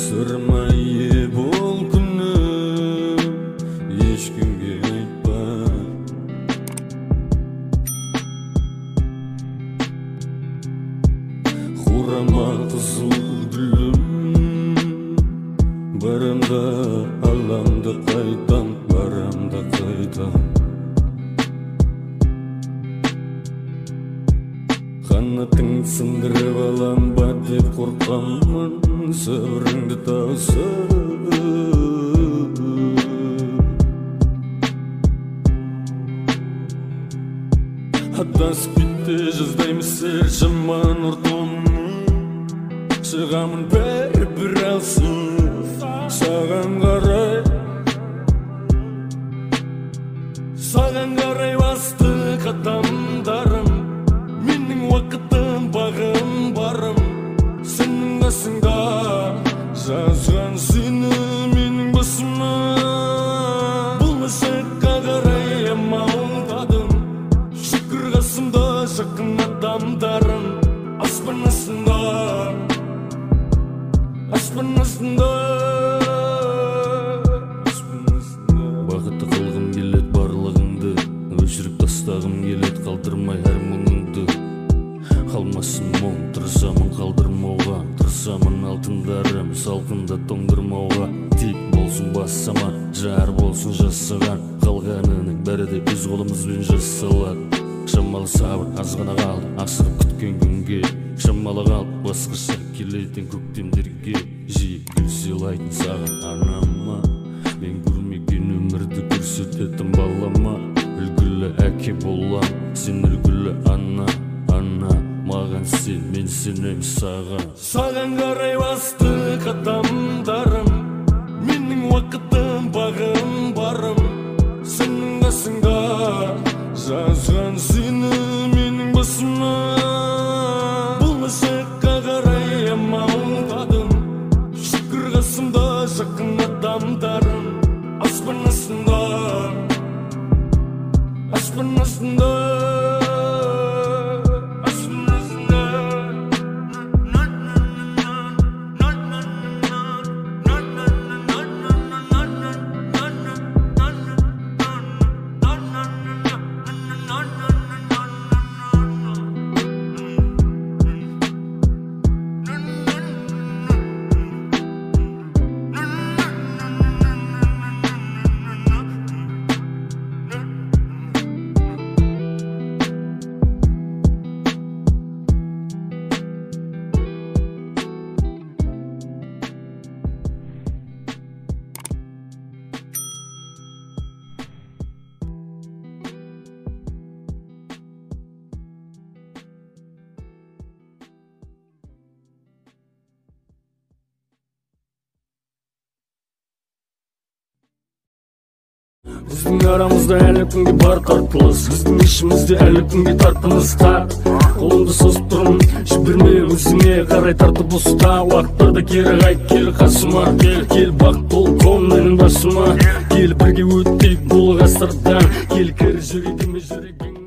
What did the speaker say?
Sırma ие бол күнім, ешкімге айтпа. Хурама қызыл гүлім, барамда аламда қайтам, барамда қайтам. Қанатың сындырып алам ба деп қорқамын, сабырыңды таусып. Адасып кетті жаздаймыз сер жаман ұртымның, шығамын бір алсыз саған қарай, саған қарай басты қадамдарым. Менің уақытым бағым барым, сенің қасыңда жазған сені менің басыма. Бұл мазаққа қарай амалдадым, шүкір қасымда жақын адамдарым. Аспан астында, аспан астында, бақытты қылғым келеді барлығыңды, өшіріп тастағым келеді қалдырмай әр мұңыңды. Қалмасын мұң, тырысамын қалдырмауға, тырысамын алтындарым салқында тоңдырмауға. Тек болсын бассама, жар болсын жасаған, қалғанының бәрі де өз қолымызбен жасалады. Шамалы сабыр, аз ғана қалды асығып күткен күнге, шамалы қалды басқаша келетін көктемдерге. Жиі гүл сыйлайтын саған анама, мен көрмеген өмірді көрсететін балама. Үлгілі әке болам, сен үлгілі ана, ана маған сен, мен сенем саған. Саған қарай басты қадамдарым, менің уақытым бағым барым, сенің қасыңда жазған сені менің басыма. Бұл мазаққа қарай амалдадым, шүкір қасымда жақын адамдарым. Аспан астында, аспан астында, біздің арамызда әлі күнге бар тартылыс, біздің ішімізде әлі күнге тартымыз тар. Қолымды созып тұрмын, жіберме өзіңе қарай тартып ұста. Уақыттарда кері қайт, кел қасыма, кел бақ бол менің басыма. Кел бірге өттейік бұл ғасырдан, кел кір жүрегіме жүрегің.